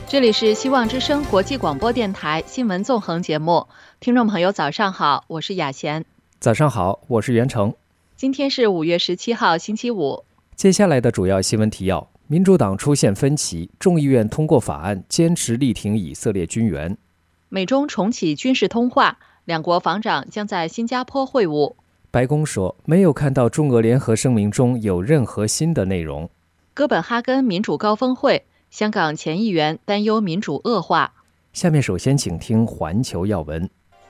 这里是希望之声国际广播电台新闻纵横节目，听众朋友早上好，我是雅贤。 早上好，我是袁成。 今天是5月17号星期五。 接下来的主要新闻提要：民主党出现分歧，众议院通过法案，坚持力挺以色列军援。 美中重启军事通话，两国防长将在新加坡会晤。 白宫说，没有看到中俄联合声明中有任何新的内容。 哥本哈根民主高峰会，香港前议员担忧民主恶化。 下面首先请听环球要闻。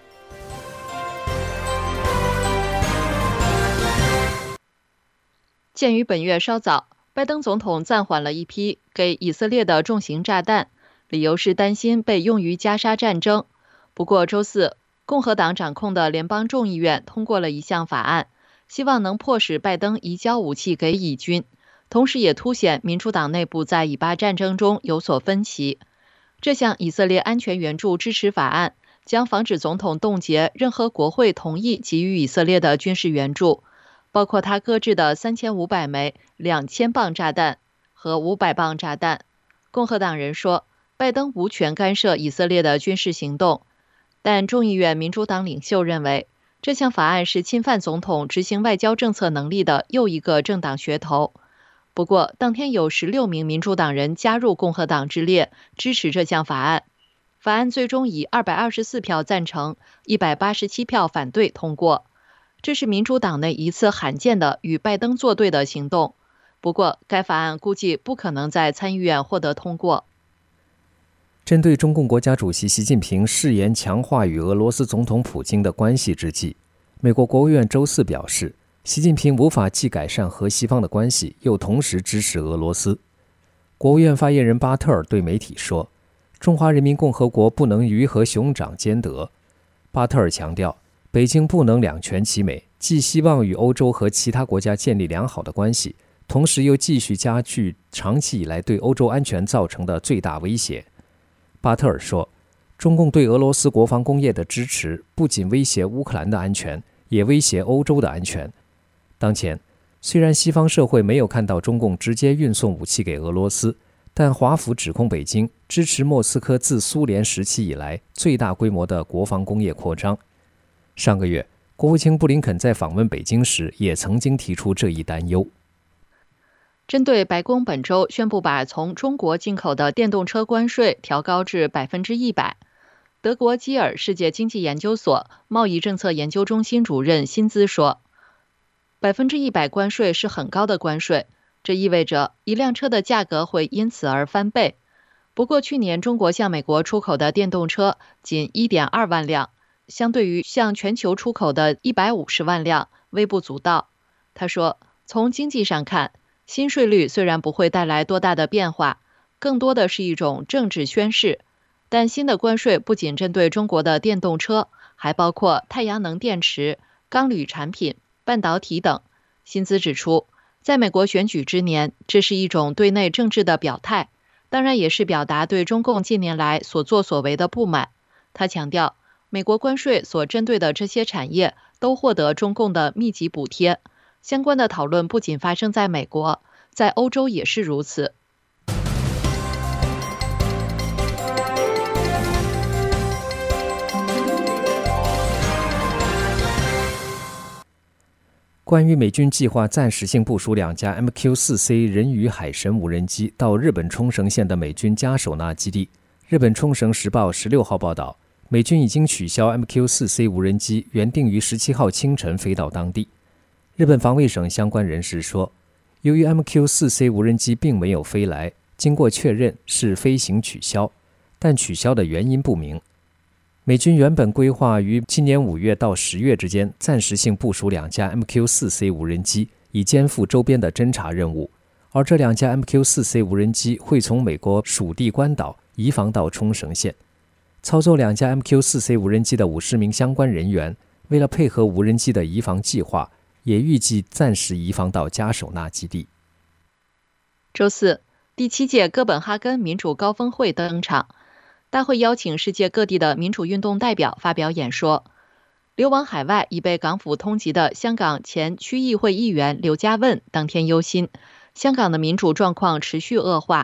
鉴于本月稍早，拜登总统暂缓了一批给以色列的重型炸弹，理由是担心被用于加沙战争。不过周四，共和党掌控的联邦众议院通过了一项法案，希望能迫使拜登移交武器给以军，同时也凸显民主党内部在以巴战争中有所分歧。这项以色列安全援助支持法案将防止总统冻结任何国会同意给予以色列的军事援助，包括他搁置的3500枚2000磅炸弹和500磅炸弹。共和党人说，拜登无权干涉以色列的军事行动，但众议院民主党领袖认为，这项法案是侵犯总统执行外交政策能力的又一个政党噱头。不过，当天有16名民主党人加入共和党之列，支持这项法案。法案最终以224票赞成、187票反对通过。这是民主党内一次罕见的与拜登作对的行动。不过，该法案估计不可能在参议院获得通过。 针对中共国家主席习近平誓言强化与俄罗斯总统普京的关系之际，美国国务院周四表示，习近平无法既改善和西方的关系，又同时支持俄罗斯。国务院发言人巴特尔对媒体说，中华人民共和国不能鱼和熊掌兼得。巴特尔强调，北京不能两全其美，既希望与欧洲和其他国家建立良好的关系，同时又继续加剧长期以来对欧洲安全造成的最大威胁。巴特尔说，中共对俄罗斯国防工业的支持不仅威胁乌克兰的安全，也威胁欧洲的安全。当前，虽然西方社会没有看到中共直接运送武器给俄罗斯，但华府指控北京支持莫斯科自苏联时期以来最大规模的国防工业扩张。上个月，国务卿布林肯在访问北京时也曾经提出这一担忧。 针对白宫本周宣布把从中国进口的电动车关税调高至100%，德国基尔世界经济研究所贸易政策研究中心主任辛兹说，100%关税是很高的关税，这意味着一辆车的价格会因此而翻倍。不过去年中国向美国出口的电动车仅 1.2 万辆，相对于向全球出口的150万辆，微不足道。他说，从经济上看，新税率虽然不会带来多大的变化，更多的是一种政治宣示。但新的关税不仅针对中国的电动车，还包括太阳能电池、钢铝产品、半导体等。辛兹指出，在美国选举之年，这是一种对内政治的表态，当然也是表达对中共近年来所作所为的不满。他强调，美国关税所针对的这些产业都获得中共的密集补贴，相关的讨论不仅发生在美国，在欧洲也是如此。 关于美军计划暂时性部署2架 MQ-4C 人鱼海神无人机到日本冲绳县的美军加手纳基地，日本冲绳时报16号报道，美军已经取消 MQ-4C 无人机原定于17号清晨飞到当地。日本防卫省相关人士说，由于 MQ-4C 无人机并没有飞来，经过确认是飞行取消，但取消的原因不明。美军原本规划于今年5月到10月之间暂时性部署2架 MQ-4C 无人机，以肩负周边的侦察任务，而这2架 MQ-4C 无人机会从美国属地关岛移防到冲绳县。操作2架 MQ-4C 无人机的50名相关人员，为了配合无人机的移防计划，也预计暂时移防到加手纳基地。 周四，第7届哥本哈根民主高峰会登场。大会邀请世界各地的民主运动代表发表演说。流亡海外已被港府通缉的香港前区议会议员刘家问当天忧心，香港的民主状况持续恶化，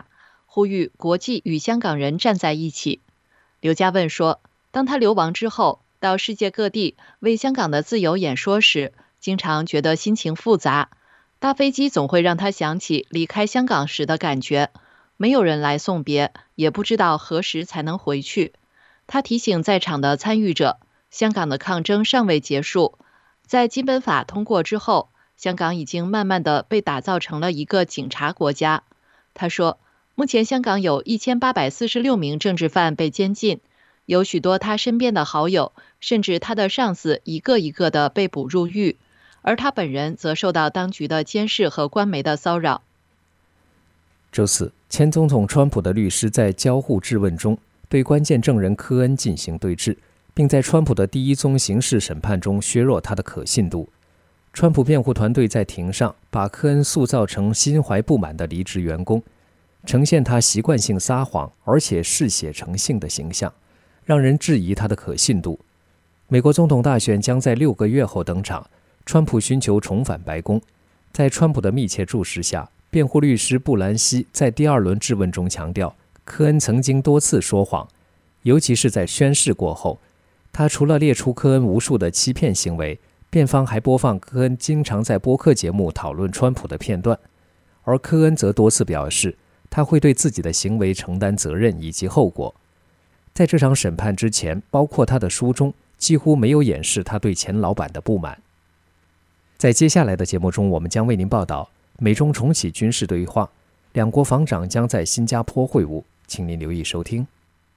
呼吁国际与香港人站在一起。刘家问说，当他流亡之后，到世界各地为香港的自由演说时，经常觉得心情复杂。搭飞机总会让他想起离开香港时的感觉，没有人来送别，也不知道何时才能回去。他提醒在场的参与者，香港的抗争尚未结束，在基本法通过之后，香港已经慢慢地被打造成了一个警察国家。他说，目前香港有1846名政治犯被监禁，有许多他身边的好友，甚至他的上司一个一个的被捕入狱，而他本人则受到当局的监视和官媒的骚扰。 周四，前总统川普的律师在交互质问中对关键证人科恩进行对峙，并在川普的第一宗刑事审判中削弱他的可信度。川普辩护团队在庭上把科恩塑造成心怀不满的离职员工，呈现他习惯性撒谎而且嗜血成性的形象，让人质疑他的可信度。美国总统大选将在6个月后登场，川普寻求重返白宫。在川普的密切注视下，辩护律师布兰西在第2轮质问中强调，科恩曾经多次说谎，尤其是在宣誓过后。他除了列出科恩无数的欺骗行为，辩方还播放科恩经常在播客节目讨论川普的片段，而科恩则多次表示，他会对自己的行为承担责任以及后果。在这场审判之前，包括他的书中几乎没有掩饰他对前老板的不满。在接下来的节目中，我们将为您报道美中重启军事对话，两国防长将在新加坡会晤，请您留意收听。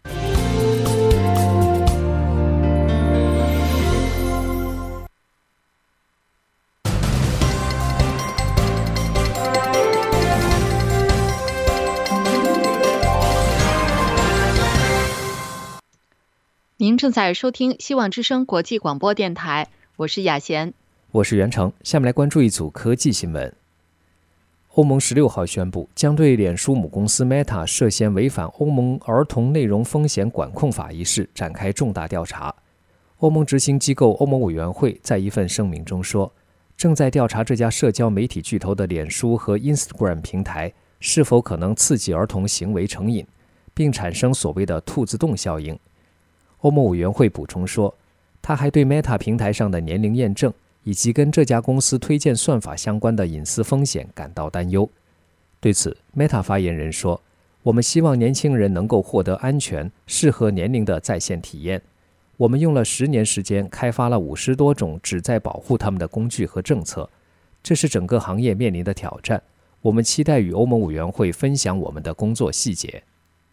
您正在收听希望之声国际广播电台，我是雅贤， 我是袁成。下面来关注一组科技新闻。欧盟16号宣布，将对脸书母公司 Meta 涉嫌违反欧盟儿童内容风险管控法一事展开重大调查。欧盟执行机构欧盟委员会在一份声明中说，正在调查这家社交媒体巨头的脸书和 Instagram 平台是否可能刺激儿童行为成瘾，并产生所谓的兔子洞效应。欧盟委员会补充说，他还对 Meta 平台上的年龄验证以及跟这家公司推荐算法相关的隐私风险感到担忧。对此 Meta 发言人说，我们希望年轻人能够获得安全、适合年龄的在线体验。我们用了10年时间开发了50多种旨在保护他们的工具和政策，这是整个行业面临的挑战。我们期待与欧盟委员会分享我们的工作细节。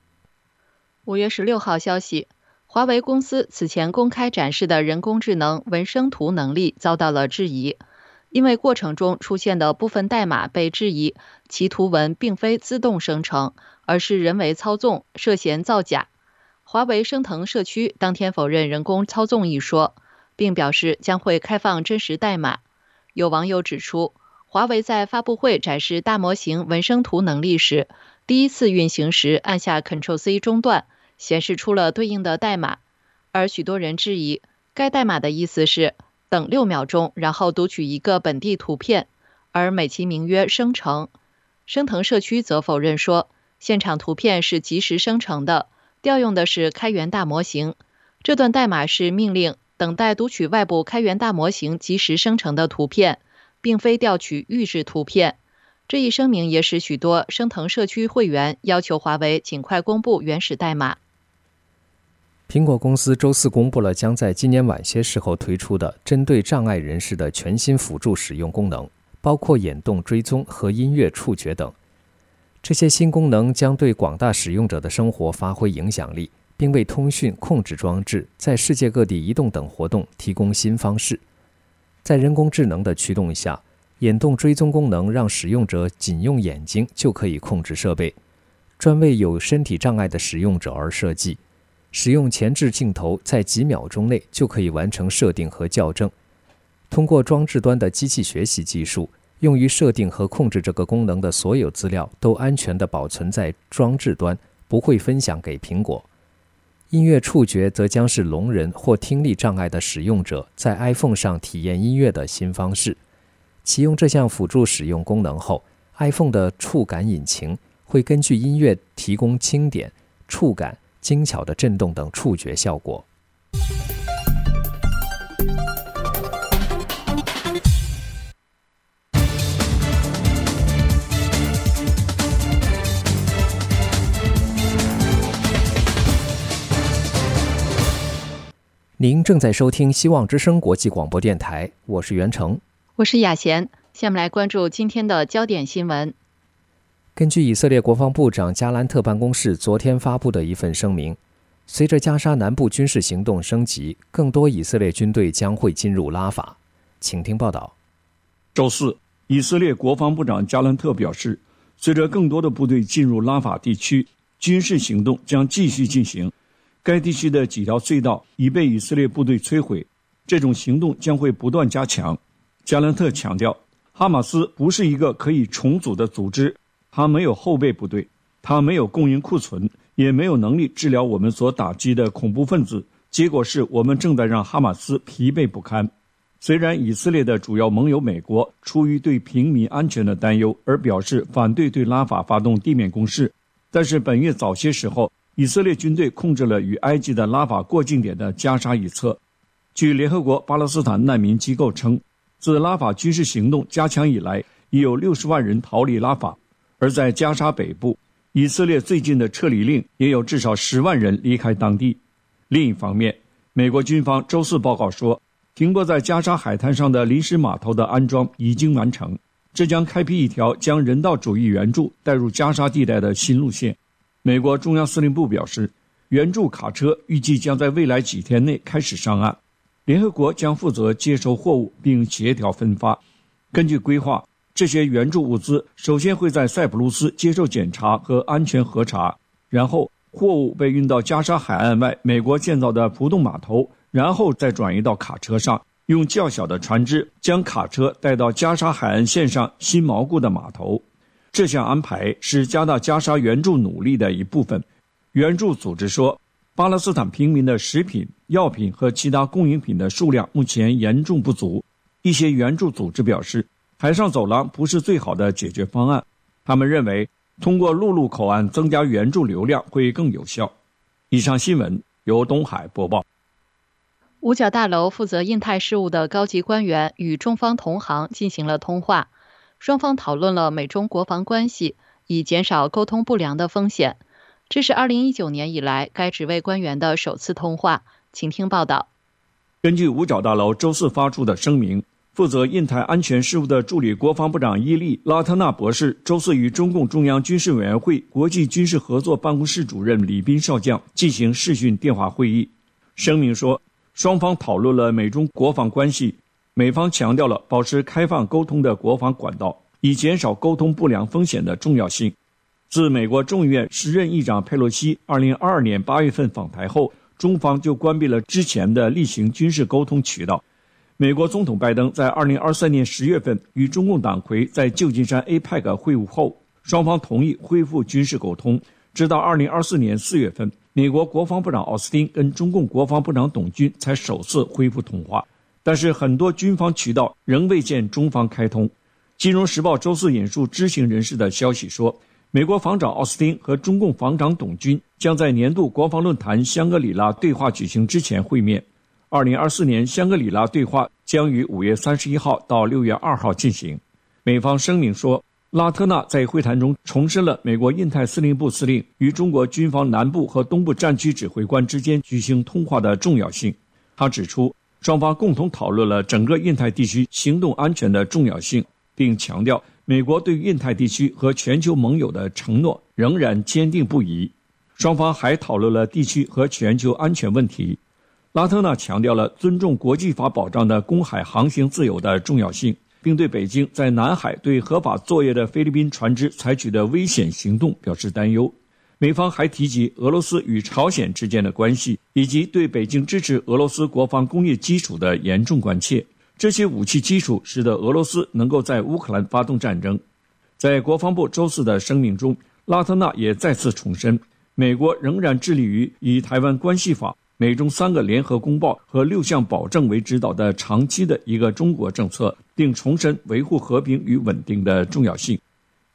5月16号消息，华为公司此前公开展示的人工智能文生图能力遭到了质疑，因为过程中出现的部分代码被质疑其图文并非自动生成，而是人为操纵，涉嫌造假。华为升腾社区当天否认人工操纵一说，并表示将会开放真实代码。有网友指出，华为在发布会展示大模型文生图能力时，第一次运行时按下 Ctrl+C 中断，显示出了对应的代码，而许多人质疑该代码的意思是等6秒钟，然后读取一个本地图片，而美其名曰生成。升腾社区则否认说，现场图片是即时生成的，调用的是开源大模型。这段代码是命令等待读取外部开源大模型即时生成的图片，并非调取预制图片。这一声明也使许多升腾社区会员要求华为尽快公布原始代码。 苹果公司周四公布了将在今年晚些时候推出的针对障碍人士的全新辅助使用功能，包括眼动追踪和音乐触觉等。这些新功能将对广大使用者的生活发挥影响力，并为通讯、控制装置在世界各地移动等活动提供新方式。在人工智能的驱动下，眼动追踪功能让使用者仅用眼睛就可以控制设备，专为有身体障碍的使用者而设计。使用前置镜头在几秒钟内就可以完成设定和校正。通过装置端的机器学习技术，用于设定和控制这个功能的所有资料都安全地保存在装置端，不会分享给苹果。音乐触觉则将是聋人或听力障碍的使用者在 iPhone 上体验音乐的新方式。启用这项辅助使用功能后， iPhone 的触感引擎会根据音乐提供轻点、触感、精巧的震动等触觉效果。您正在收听希望之声国际广播电台，我是袁成， 我是雅贤。下面来关注今天的焦点新闻。 根据以色列国防部长加兰特办公室昨天发布的一份声明，随着加沙南部军事行动升级，更多以色列军队将会进入拉法。请听报道。 周四，以色列国防部长加兰特表示，随着更多的部队进入拉法地区，军事行动将继续进行。该地区的几条隧道已被以色列部队摧毁，这种行动将会不断加强。加兰特强调，哈马斯不是一个可以重组的组织，它没有后备部队，它没有供应库存，也没有能力治疗我们所打击的恐怖分子。结果是我们正在让哈马斯疲惫不堪。虽然以色列的主要盟友美国出于对平民安全的担忧而表示反对对拉法发动地面攻势，但是本月早些时候，以色列军队控制了与埃及的拉法过境点的加沙一侧。据联合国巴勒斯坦难民机构称，自拉法军事行动加强以来，已有60万人逃离拉法。而在加沙北部，以色列最近的撤离令也有至少10万人离开当地。另一方面，美国军方周四报告说，停泊在加沙海滩上的临时码头的安装已经完成，这将开辟一条将人道主义援助带入加沙地带的新路线。美国中央司令部表示，援助卡车预计将在未来几天内开始上岸，联合国将负责接收货物并协调分发。根据规划，这些援助物资首先会在塞浦路斯接受检查和安全核查，然后货物被运到加沙海岸外美国建造的浮动码头，然后再转移到卡车上，用较小的船只将卡车带到加沙海岸线上新锚固的码头。这项安排是加大加沙援助努力的一部分。援助组织说，巴勒斯坦平民的食品、药品和其他供应品的数量目前严重不足。一些援助组织表示，海上走廊不是最好的解决方案，他们认为通过陆路口岸增加援助流量会更有效。以上新闻由东海播报。 五角大楼负责印太事务的高级官员与中方同行进行了通话，双方讨论了美中国防关系，以减少沟通不良的风险。这是2019年以来该职位官员的首次通话。请听报道。 根据五角大楼周四发出的声明，负责印太安全事务的助理国防部长伊利·拉特纳博士周四与中共中央军事委员会国际军事合作办公室主任李斌少将进行视讯电话会议。声明说，双方讨论了美中国防关系，美方强调了保持开放沟通的国防管道，以减少沟通不良风险的重要性。自美国众议院时任议长佩洛西2022年8月份访台后，中方就关闭了之前的例行军事沟通渠道。美国总统拜登在2023年10月份与中共党魁在旧金山 APEC 会晤后，双方同意恢复军事沟通，直到2024年4月份，美国国防部长奥斯汀跟中共国防部长董军才首次恢复通话。但是很多军方渠道仍未见中方开通。金融时报周四引述知情人士的消息说，美国防长奥斯汀和中共防长董军将在年度国防论坛香格里拉对话举行之前会面。2024年香格里拉对话将于5月31号到6月2号进行。美方声明说，拉特纳在会谈中重申了美国印太司令部司令与中国军方南部和东部战区指挥官之间举行通话的重要性。他指出，双方共同讨论了整个印太地区行动安全的重要性，并强调美国对印太地区和全球盟友的承诺仍然坚定不移。双方还讨论了地区和全球安全问题。拉特纳强调了尊重国际法保障的公海航行自由的重要性，并对北京在南海对合法作业的菲律宾船只采取的危险行动表示担忧。美方还提及俄罗斯与朝鲜之间的关系，以及对北京支持俄罗斯国防工业基础的严重关切。这些武器基础使得俄罗斯能够在乌克兰发动战争。在国防部周四的声明中，拉特纳也再次重申，美国仍然致力于以台湾关系法、美中3个联合公报和6项保证为指导的长期的一个中国政策，并重申维护和平与稳定的重要性。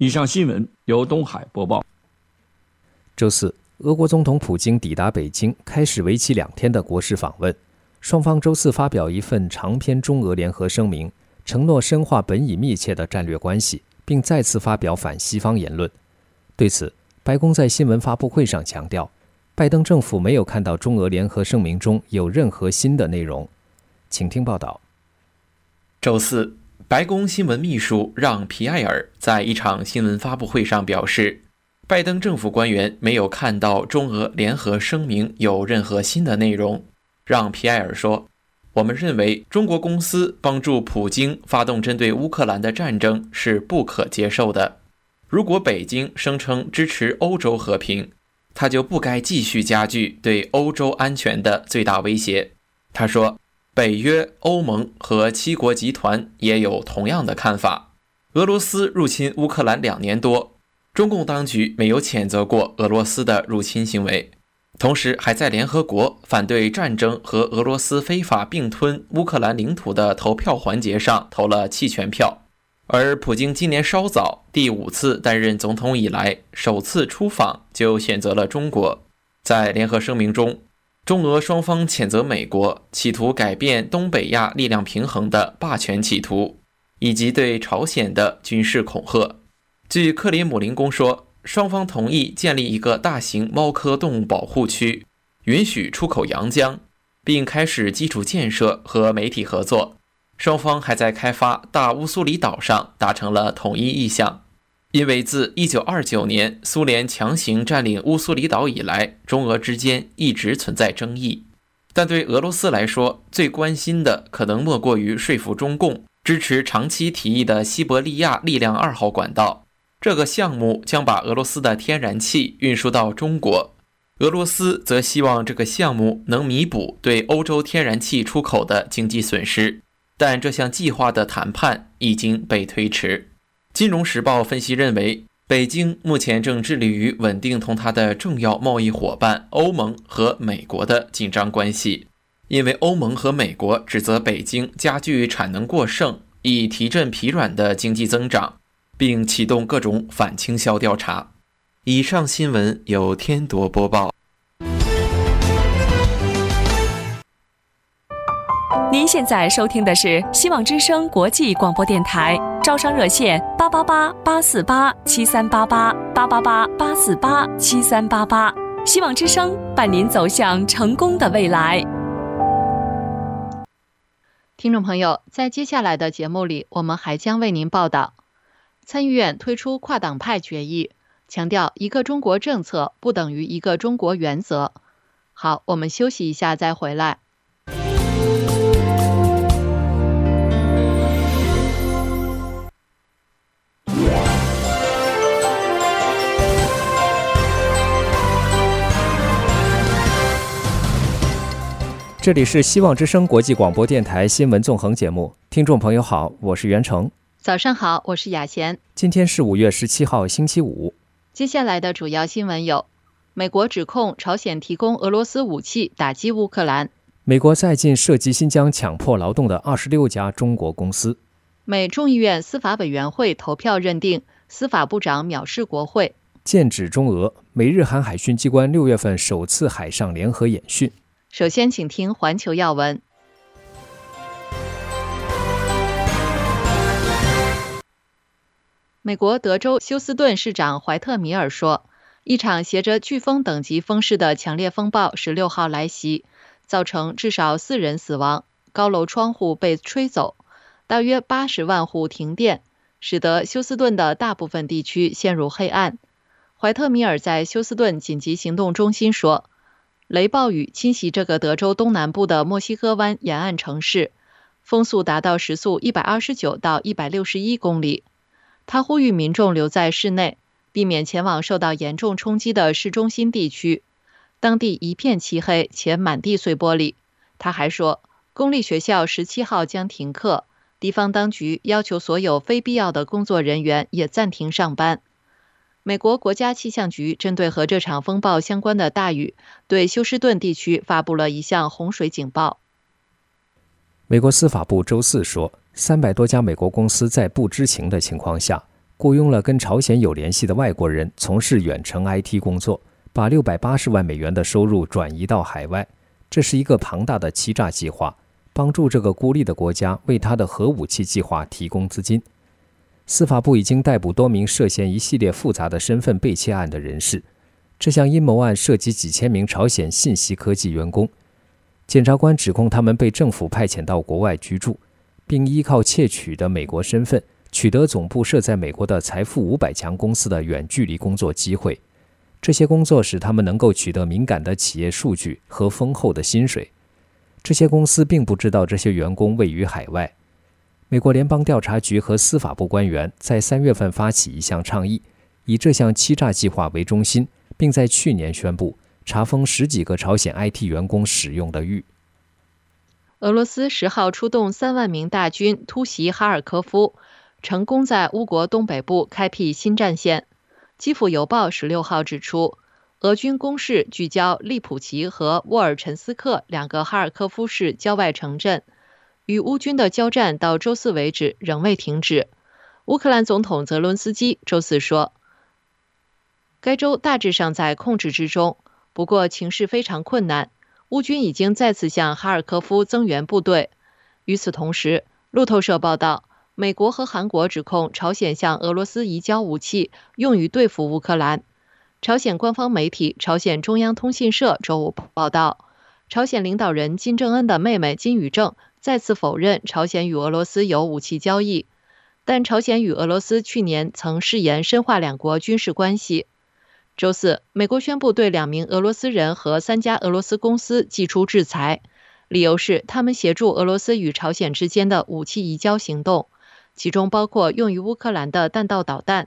以上新闻由东海播报。 周四，俄国总统普京抵达北京，开始为期2天的国事访问。双方周四发表一份长篇中俄联合声明，承诺深化本已密切的战略关系，并再次发表反西方言论。对此，白宫在新闻发布会上强调，拜登政府没有看到中俄联合声明中有任何新的内容。请听报道。 周四，白宫新闻秘书让·皮埃尔在一场新闻发布会上表示，拜登政府官员没有看到中俄联合声明有任何新的内容。让·皮埃尔说，我们认为中国公司帮助普京发动针对乌克兰的战争是不可接受的。如果北京声称支持欧洲和平，他就不该继续加剧对欧洲安全的最大威胁。他说，北约、欧盟和7国集团也有同样的看法。俄罗斯入侵乌克兰2年多，中共当局没有谴责过俄罗斯的入侵行为，同时还在联合国反对战争和俄罗斯非法并吞乌克兰领土的投票环节上投了弃权票。而普京今年稍早第5次担任总统以来首次出访就选择了中国。在联合声明中，中俄双方谴责美国企图改变东北亚力量平衡的霸权企图，以及对朝鲜的军事恐吓。据克里姆林宫说，双方同意建立一个大型猫科动物保护区，允许出口洋姜，并开始基础建设和媒体合作。双方还在开发大乌苏里岛上达成了统一意向。因为自1929年苏联强行占领乌苏里岛以来，中俄之间一直存在争议。但对俄罗斯来说，最关心的可能莫过于说服中共支持长期提议的西伯利亚力量2号管道。这个项目将把俄罗斯的天然气运输到中国，俄罗斯则希望这个项目能弥补对欧洲天然气出口的经济损失，但这项计划的谈判已经被推迟。金融时报分析认为，北京目前正致力于稳定同它的重要贸易伙伴欧盟和美国的紧张关系，因为欧盟和美国指责北京加剧产能过剩，以提振疲软的经济增长，并启动各种反倾销调查。以上新闻由天铎播报。 您现在收听的是希望之声国际广播电台，招商热线888-848-7388，888-848-7388。希望之声伴您走向成功的未来。 听众朋友，在接下来的节目里，我们还将为您报道，参议院推出跨党派决议，强调一个中国政策不等于一个中国原则。好，我们休息一下再回来。 这里是希望之声国际广播电台新闻纵横节目，听众朋友好，我是袁成。 早上好，我是雅贤。 今天是5月17号星期五。 接下来的主要新闻有：美国指控朝鲜提供俄罗斯武器打击乌克兰； 美国再禁涉及新疆强迫劳动的26家中国公司； 美众议院司法委员会投票认定司法部长藐视国会； 剑指中俄，美日韩海训机关6月份首次海上联合演训。 首先请听环球要闻。美国德州休斯顿市长怀特米尔说，一场携着飓风等级风势的强烈风暴16号来袭，造成至少4人死亡，高楼窗户被吹走，大约80万户停电，使得休斯顿的大部分地区陷入黑暗。怀特米尔在休斯顿紧急行动中心说，雷暴雨侵袭这个德州东南部的墨西哥湾沿岸城市，风速达到时速129到161公里。他呼吁民众留在室内，避免前往受到严重冲击的市中心地区。当地一片漆黑且满地碎玻璃。他还说，公立学校17号将停课，地方当局要求所有非必要的工作人员也暂停上班。美国国家气象局针对和这场风暴相关的大雨，对休斯顿地区发布了一项洪水警报。 美国司法部周四说，300多家美国公司在不知情的情况下， 雇佣了跟朝鲜有联系的外国人从事远程 IT 工作，把680万美元的收入转移到海外。这是一个庞大的欺诈计划，帮助这个孤立的国家为他的核武器计划提供资金。司法部已经逮捕多名涉嫌一系列复杂的身份被窃案的人士。这项阴谋案涉及几千名朝鲜信息科技员工。检察官指控他们被政府派遣到国外居住，并依靠窃取的美国身份，取得总部设在美国的财富500强公司的远距离工作机会。这些工作使他们能够取得敏感的企业数据和丰厚的薪水。这些公司并不知道这些员工位于海外。美国联邦调查局和司法部官员在3月份发起一项倡议，以这项欺诈计划为中心，并在去年宣布查封10几个朝鲜 IT 员工使用的狱。 俄罗斯10号出动3万名大军突袭哈尔科夫，成功在乌国东北部开辟新战线。基辅邮报16号指出，俄军攻势聚焦利普奇和沃尔陈斯克2个哈尔科夫市郊外城镇，与乌军的交战到周四为止仍未停止。乌克兰总统泽伦斯基周四说，该州大致上在控制之中，不过情势非常困难。乌军已经再次向哈尔科夫增援部队。与此同时，路透社报道，美国和韩国指控朝鲜向俄罗斯移交武器，用于对付乌克兰。朝鲜官方媒体朝鲜中央通信社周五报道，朝鲜领导人金正恩的妹妹金宇正再次否认朝鲜与俄罗斯有武器交易，但朝鲜与俄罗斯去年曾誓言深化两国军事关系。周四，美国宣布对2名俄罗斯人和3家俄罗斯公司祭出制裁，理由是他们协助俄罗斯与朝鲜之间的武器移交行动，其中包括用于乌克兰的弹道导弹。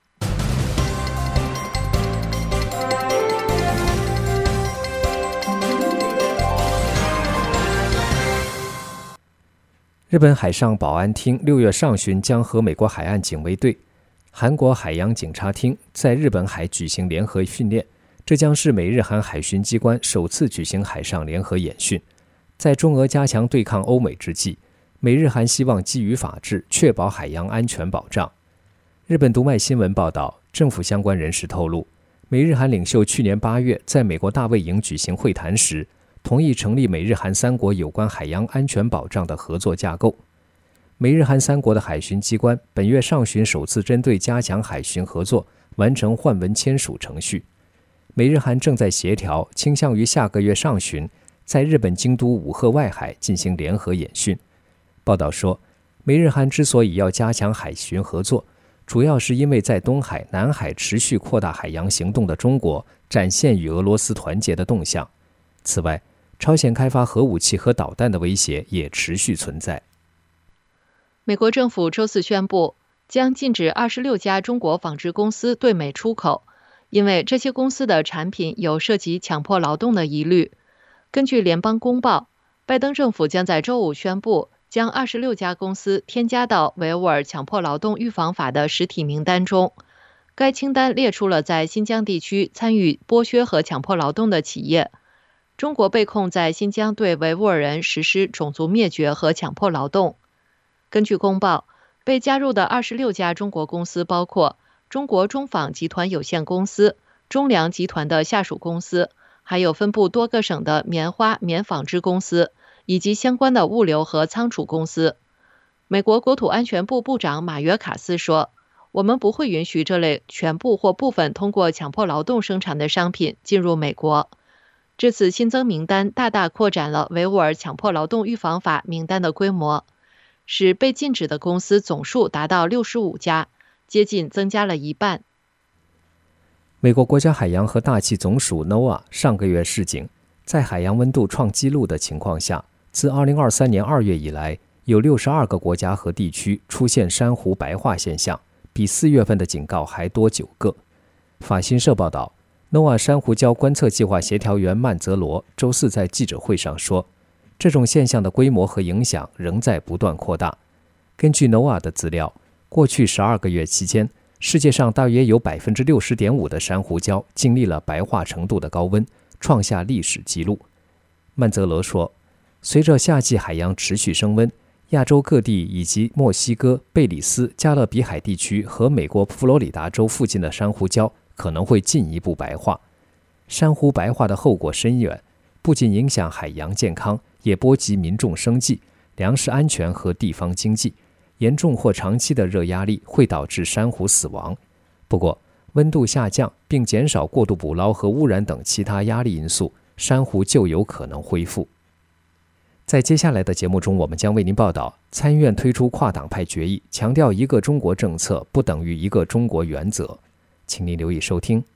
日本海上保安厅6月上旬将和美国海岸警卫队、韩国海洋警察厅在日本海举行联合训练，这将是美日韩海巡机关首次举行海上联合演训。在中俄加强对抗欧美之际，美日韩希望基于法治，确保海洋安全保障。日本读卖新闻报道，政府相关人士透露，美日韩领袖去年8月在美国大卫营举行会谈时，同意成立美日韩3国有关海洋安全保障的合作架构。美日韩3国的海巡机关本月上旬首次针对加强海巡合作完成换文签署程序。美日韩正在协调，倾向于下个月上旬在日本京都五鹤外海进行联合演训。报道说，美日韩之所以要加强海巡合作，主要是因为在东海、南海持续扩大海洋行动的中国展现与俄罗斯团结的动向。此外，朝鲜开发核武器和导弹的威胁也持续存在。 美国政府周四宣布，将禁止26家中国纺织公司对美出口，因为这些公司的产品有涉及强迫劳动的疑虑。根据联邦公报，拜登政府将在周五宣布，将26家公司添加到维吾尔强迫劳动预防法的实体名单中。该清单列出了在新疆地区参与剥削和强迫劳动的企业。中国被控在新疆对维吾尔人实施种族灭绝和强迫劳动。根据公报，被加入的26家中国公司包括中国中纺集团有限公司、中粮集团的下属公司，还有分布多个省的棉花、棉纺织公司，以及相关的物流和仓储公司。美国国土安全部部长马约卡斯说，我们不会允许这类全部或部分通过强迫劳动生产的商品进入美国。这次新增名单大大扩展了维吾尔强迫劳动预防法名单的规模，使被禁止的公司总数达到65家，接近增加了一半。 美国国家海洋和大气总署 NOAA 上个月示警，在海洋温度创纪录的情况下，自2023年2月以来，有62个国家和地区出现珊瑚白化现象，比4月份的警告还多9个。法新社报道，NOAA 珊瑚礁观测计划协调员曼泽罗周四在记者会上说，这种现象的规模和影响仍在不断扩大。根据 NOAA 的资料，过去12个月期间，世界上大约有 60.5% 的珊瑚礁经历了白化程度的高温，创下历史纪录。曼泽罗说，随着夏季海洋持续升温， 亚洲各地以及墨西哥、贝里斯、加勒比海地区和美国佛罗里达州附近的珊瑚礁可能会进一步白化。珊瑚白化的后果深远，不仅影响海洋健康，也波及民众生计、粮食安全和地方经济。严重或长期的热压力会导致珊瑚死亡。不过，温度下降并减少过度捕捞和污染等其他压力因素，珊瑚就有可能恢复。在接下来的节目中，我们将为您报道参议院推出跨党派决议，强调一个中国政策不等于一个中国原则。请您留意收听。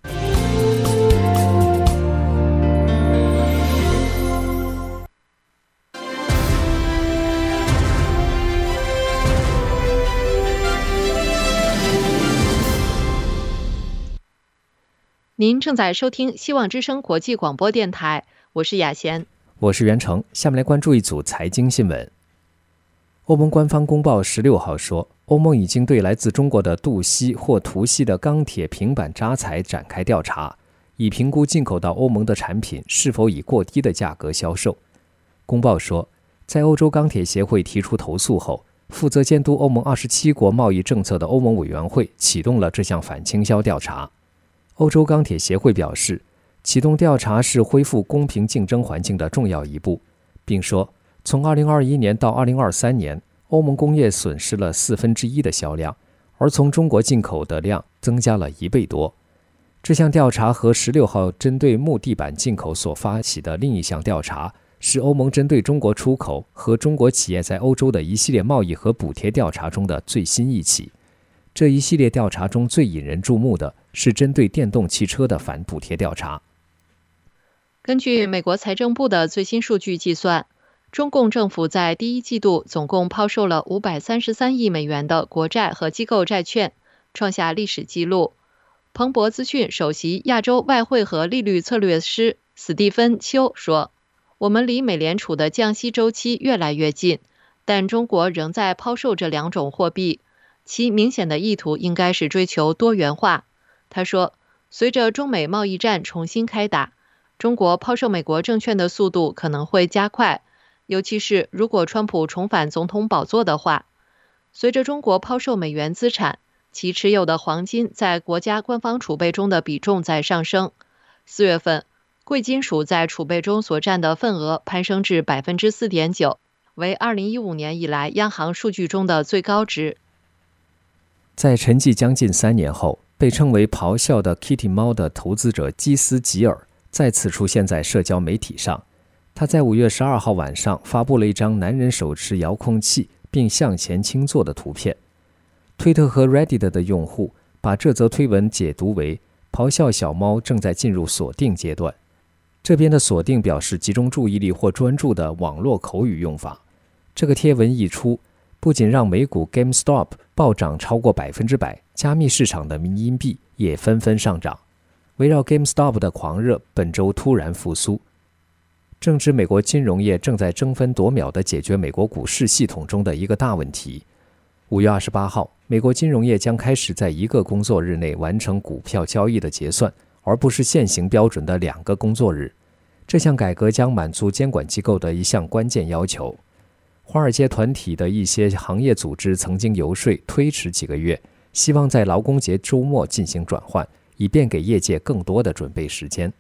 您正在收听希望之声国际广播电台，我是雅贤， 我是袁成。下面来关注一组财经新闻。欧盟官方公报16号说，欧盟已经对来自中国的镀锡或涂锡的钢铁平板渣材展开调查，以评估进口到欧盟的产品是否以过低的价格销售。公报说，在欧洲钢铁协会提出投诉后，负责监督欧盟27国贸易政策的欧盟委员会启动了这项反倾销调查。欧洲钢铁协会表示，启动调查是恢复公平竞争环境的重要一步，并说，从2021年到2023年，欧盟工业损失了1/4的销量，而从中国进口的量增加了1倍多。这项调查和16号针对木地板进口所发起的另一项调查，是欧盟针对中国出口和中国企业在欧洲的一系列贸易和补贴调查中的最新一起。这一系列调查中最引人注目的是针对电动汽车的反补贴调查。 根据美国财政部的最新数据计算，中共政府在第一季度总共抛售了533亿美元的国债和机构债券，创下历史纪录。彭博资讯首席亚洲外汇和利率策略师史蒂芬·丘说，我们离美联储的降息周期越来越近，但中国仍在抛售这两种货币，其明显的意图应该是追求多元化。他说，随着中美贸易战重新开打，中国抛售美国证券的速度可能会加快，尤其是如果川普重返总统宝座的话。随着中国抛售美元资产，其持有的黄金在国家官方储备中的比重在上升。4月份，贵金属在储备中所占的份额攀升至 4.9%， 为2015年以来央行数据中的最高值。 在沉寂将近3年后，被称为咆哮的 Kitty 猫的投资者基斯吉尔再次出现在社交媒体上。他在5月12号晚上发布了一张男人手持遥控器并向前倾坐的图片。推特和 Reddit 的用户把这则推文解读为咆哮小猫正在进入锁定阶段。这边的锁定表示集中注意力或专注的网络口语用法。这个贴文一出，不仅让美股 GameStop 暴涨超过100%，加密市场的迷因币也纷纷上涨。围绕 GameStop 的狂热本周突然复苏，正值美国金融业正在争分夺秒地解决美国股市系统中的一个大问题。5月28号，美国金融业将开始在1个工作日内完成股票交易的结算，而不是现行标准的2个工作日。这项改革将满足监管机构的一项关键要求。华尔街团体的一些行业组织曾经游说推迟几个月，希望在劳工节周末进行转换，以便给业界更多的准备时间。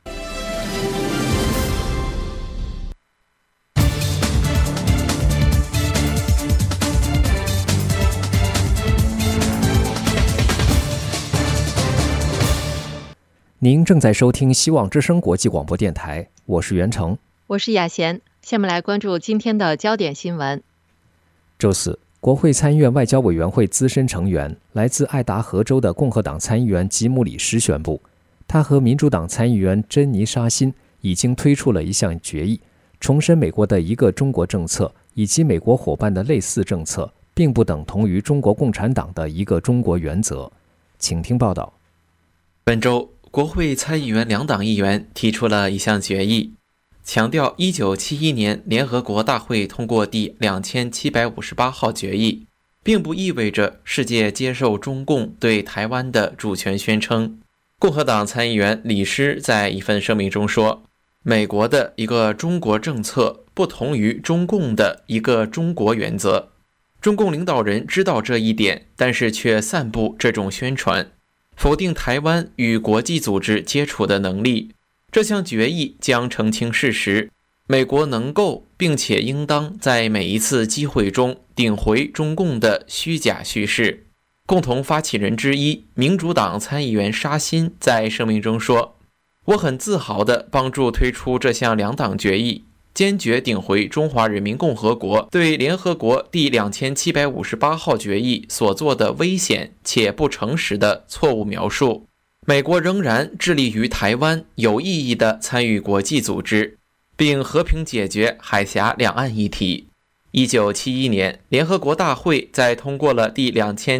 您正在收听希望之声国际广播电台，我是袁成， 我是雅贤。下面来关注今天的焦点新闻。 周四，国会参议院外交委员会资深成员、来自爱达荷州的共和党参议员吉姆·里什宣布，他和民主党参议员珍妮·沙辛已经推出了一项决议，重申美国的一个中国政策以及美国伙伴的类似政策，并不等同于中国共产党的一个中国原则。请听报道。 本周，国会参议员2党议员提出了一项决议，强调1971年联合国大会通过第2758号决议，并不意味着世界接受中共对台湾的主权宣称。共和党参议员李施在一份声明中说，美国的一个中国政策不同于中共的一个中国原则。中共领导人知道这一点，但是却散布这种宣传，否定台湾与国际组织接触的能力。这项决议将澄清事实，美国能够并且应当在每一次机会中顶回中共的虚假叙事。共同发起人之一民主党参议员沙欣在声明中说，我很自豪地帮助推出这项两党决议，坚决顶回中华人民共和国对联合国第2758号决议所做的危险且不诚实的错误描述。美国仍然致力于台湾有意义地参与国际组织，并和平解决海峡两岸议题。1971年，联合国大会在通过了第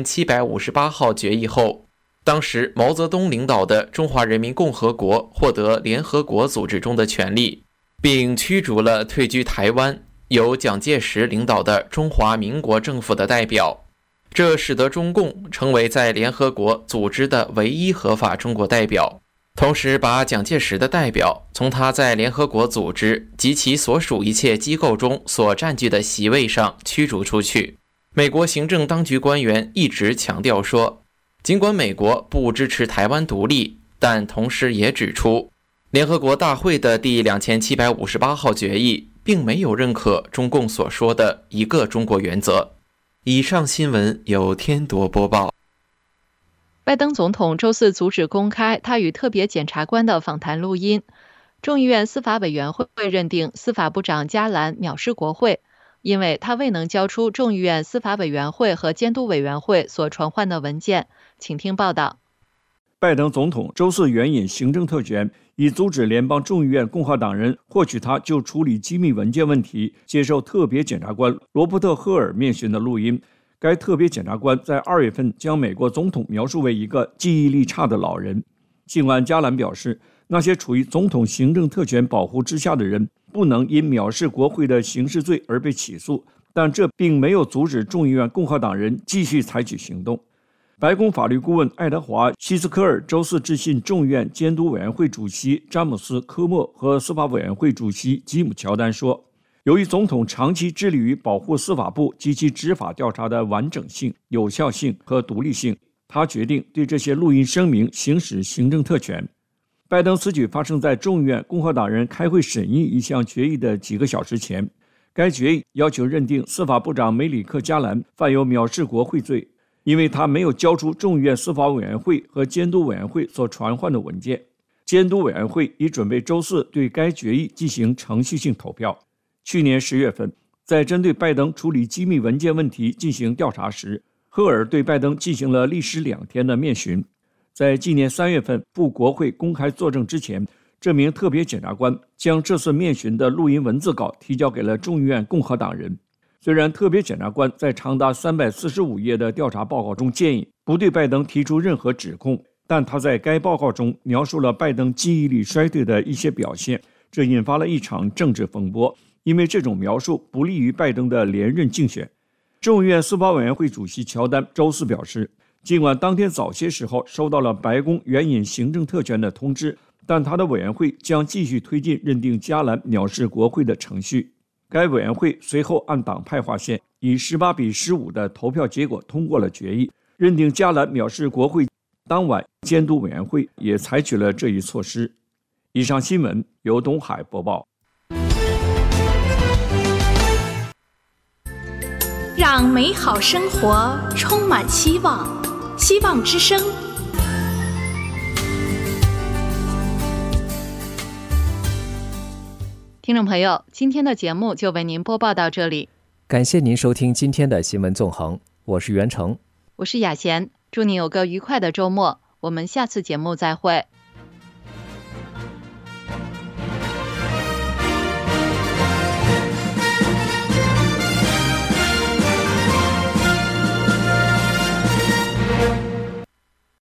2758号决议后，当时毛泽东领导的中华人民共和国获得联合国组织中的权利，并驱逐了退居台湾由蒋介石领导的中华民国政府的代表，这使得中共成为在联合国组织的唯一合法中国代表，同时把蒋介石的代表从他在联合国组织及其所属一切机构中所占据的席位上驱逐出去。美国行政当局官员一直强调说，尽管美国不支持台湾独立，但同时也指出，联合国大会的第2758号决议并没有认可中共所说的一个中国原则。以上新闻由天铎播报。 拜登总统周四阻止公开他与特别检察官的访谈录音。众议院司法委员会认定司法部长加兰藐视国会，因为他未能交出众议院司法委员会和监督委员会所传唤的文件。请听报道。 拜登总统周四援引行政特权，以阻止联邦众议院共和党人获取他就处理机密文件问题接受特别检察官罗伯特·赫尔面询的录音。该特别检察官在2月份将美国总统描述为一个记忆力差的老人。尽管加兰表示，那些处于总统行政特权保护之下的人不能因藐视国会的刑事罪而被起诉，但这并没有阻止众议院共和党人继续采取行动。白宫法律顾问爱德华·希斯科尔周四致信众议院监督委员会主席詹姆斯·科莫和司法委员会主席吉姆·乔丹说，由于总统长期致力于保护司法部及其执法调查的完整性、有效性和独立性，他决定对这些录音声明行使行政特权。拜登此举发生在众议院共和党人开会审议一项决议的几个小时前。该决议要求认定司法部长梅里克·加兰犯有藐视国会罪，因为他没有交出众议院司法委员会和监督委员会所传唤的文件。监督委员会已准备周四对该决议进行程序性投票。去年10月份，在针对拜登处理机密文件问题进行调查时，赫尔对拜登进行了历时2天的面询。在今年3月份赴国会公开作证之前，这名特别检察官将这次面询的录音文字稿提交给了众议院共和党人。虽然特别检察官在长达345页的调查报告中建议不对拜登提出任何指控，但他在该报告中描述了拜登记忆力衰退的一些表现，这引发了一场政治风波，因为这种描述不利于拜登的连任竞选。众议院司法委员会主席乔丹周四表示，尽管当天早些时候收到了白宫援引行政特权的通知，但他的委员会将继续推进认定加兰藐视国会的程序。该委员会随后按党派划线，以18-15的投票结果通过了决议，认定加兰藐视国会。当晚，监督委员会也采取了这一措施。以上新闻由东海播报。 让美好生活充满希望，希望之声。 听众朋友，今天的节目就为您播报到这里， 感谢您收听今天的新闻纵横，我是袁成， 我是雅贤，祝您有个愉快的周末，我们下次节目再会。